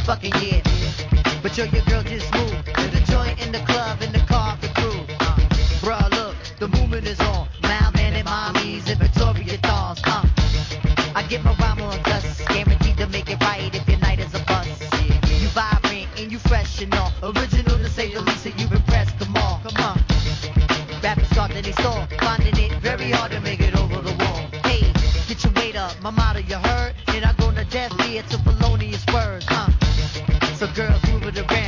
fucking year. But yo, your girl just moved to the joint in the club in the car for crew. Bruh, look, the movement is on. Mailman and mommies and Victoria dolls. I get my rhyme on dust, guaranteed to make it right if your night is a bust. You vibrant and you fresh and all, original to say the least, and you've impressed them all. Come on, rappers start in they store, finding it very hard to make it over the wall. Hey, get your weight up, my motto you heard, and I go to death here to felonious words. So girls move it around.